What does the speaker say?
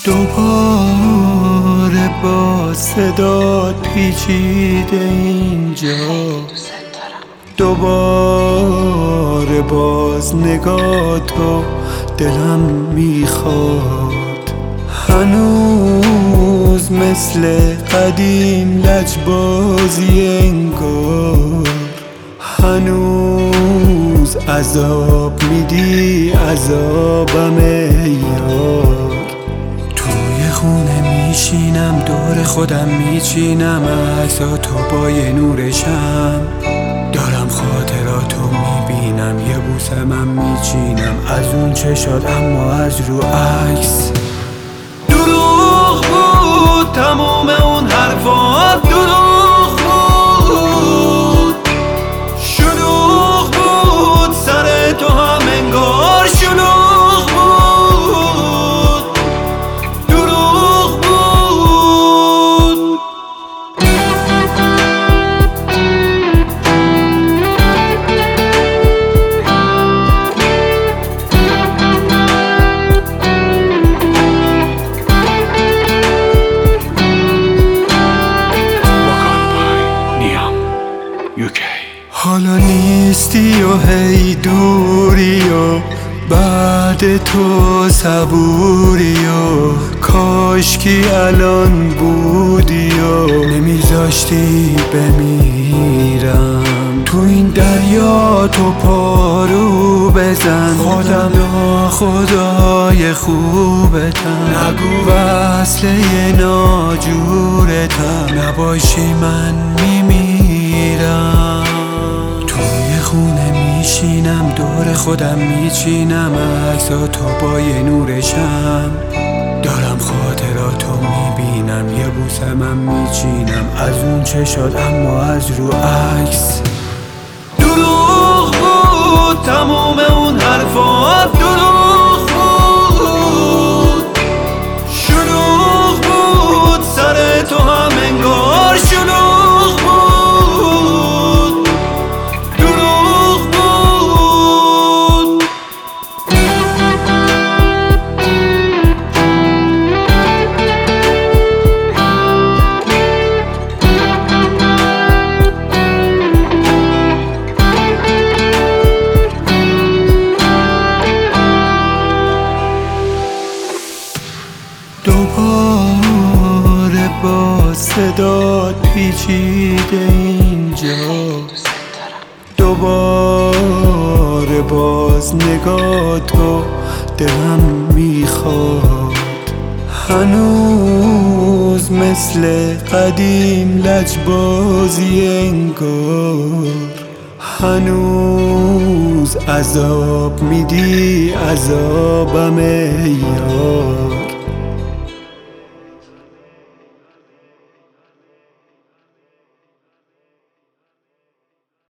دوباره با صدات پیچیده اینجا، دوباره باز نگاه تو دلم میخواد. هنوز مثل قدیم لجبازی انگار، هنوز عذاب میدی عذابم یار. توی خونه میشینم دور خودم میچینم عکساتو با یه نورشم، دارم خاطراتو میبینم یه بوسم هم میچینم از اون چشات اما از رو عکس. دروغ بود تموم اون حرفات، دروغ بود، شلوغ بود سر تو هم انگار شلوغ بود، دروغ بود. حالا نیستی و هی دوری و بعد تو صبوری و کاشکی الان بودی و نمیذاشتی بمیرم. تو این دریا تو پارو بزن، خودم خدای خوبتم، نگو وصله ناجورتم، نباشی من میمیرم. توی خونه میشینم دور خودم میچینم عکساتو با یه نورشم، دارم خاطراتو میبینم یه بوسم هم میچینم از اون چشات اما از رو عکس. دروغ بود تموم اون حرفات، دروغ بود، شلوغ بود سر تو هم انگار شلوغ بود، دروغ بود. دوباره با صدات پیچیده اینجا، دوباره باز نگاه تو دلم میخواد. هنوز مثل قدیم لجبازی انگار، هنوز عذاب میدی عذابم یار.